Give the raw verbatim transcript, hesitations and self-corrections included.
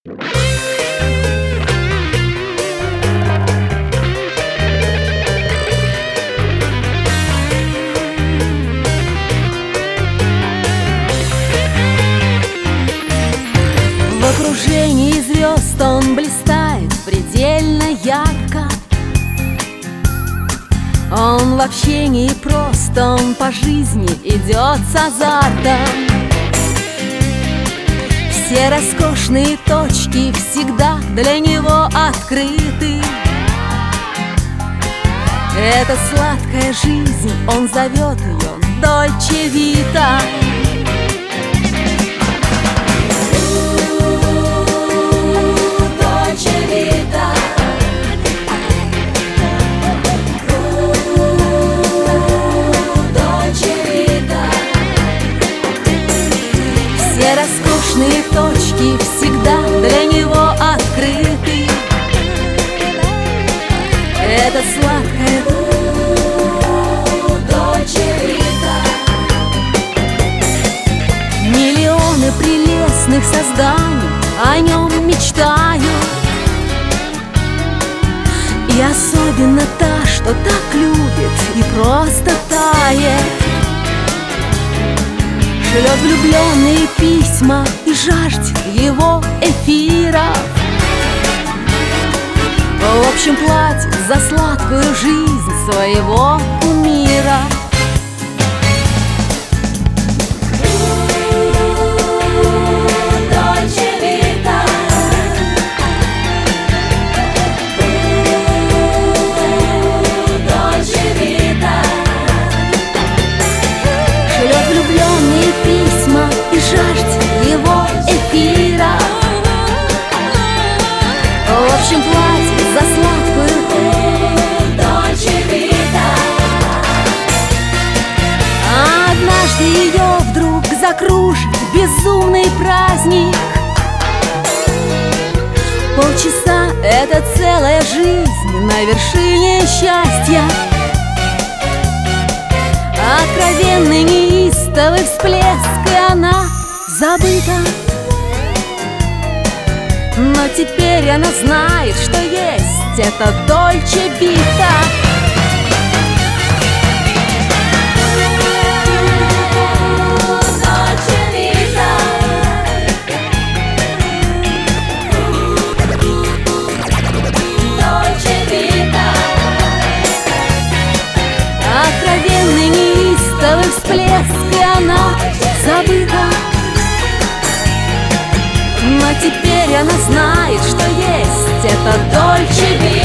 В окружении звезд он блистает предельно ярко. Он в общении прост, он по жизни идет с азартом. Все роскошные точки всегда для него открыты. Это сладкая жизнь, он зовет ее Дольче Вита. Все роскошные точки всегда для него открыты. Это сладкая Дольче Вита. Миллионы прелестных созданий о нем мечтают. И особенно та, что так любит и просто тает. Шлет влюбленные письма и жаждет его эфира. В общем, платит за сладкую жизнь своего кумира. Влюбленные письма и жаждет его эфира. В общем, платит за сладкую Дольче Вита. А однажды ее вдруг закружит безумный праздник. Полчаса — это целая жизнь на вершине счастья. Откровенный неистовый всплеск, и она забыта. Но теперь она знает, что есть это Дольче Вита. Откровенный неистовый всплеск, и она забыта. Но теперь она знает, что есть это Дольче Вита.